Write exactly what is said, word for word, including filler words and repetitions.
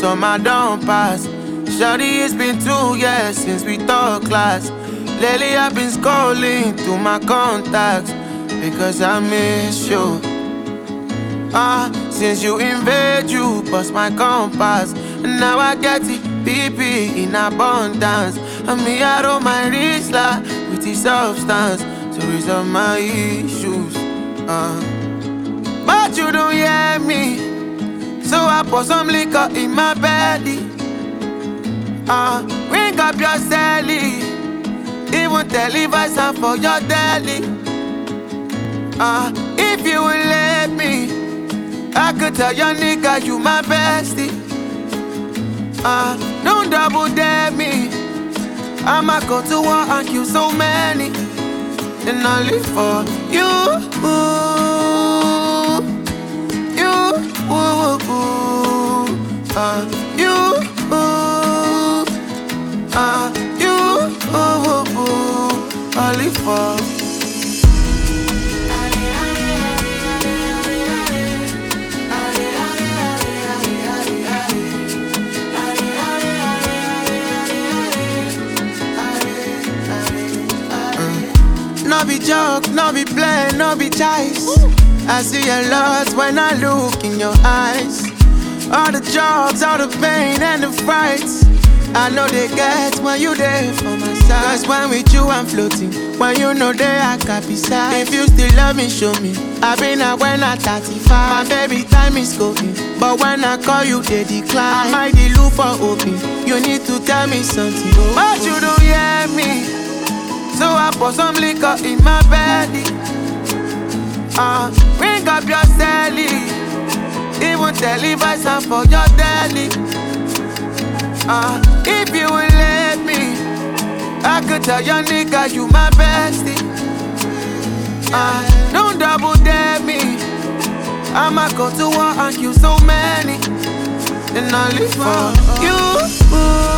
summer don't pass. Shawty, it's been two years since we talked last. Lately I've been scrolling through my contacts because I miss you. Ah, uh, since you invade, you bust my compass. Now I get it, B P in abundance. And me out on my wrist like with the substance to resolve my issues. Uh. But you don't hear me, so I pour some liquor in my belly. Uh, ring up your celly, even televise and for your deli. Uh, if you will let me, I could tell your nigga you my bestie. Uh, don't double dare me, I'ma go to war and kill so many, and I live for you, you, uh, you, uh, you, I live for. No be joke, no be play, no be choice. I see a lot when I look in your eyes. All the jobs, all the pain and the fights, I know they get when you there for my side. Cause when with you I'm floating, when you know they I got beside. If you still love me, show me. I've been out when I'm thirty-five. My baby time is going, but when I call you they decline. I might be look for open, you need to tell me something. But you don't hear me, so I pour some liquor in my belly. Uh, ring up your celly, even televise and for your deli. Uh, if you will let me, I could tell your nigga you my bestie. Uh, don't double dare me, I'ma go to war and kill so many, and I live for you.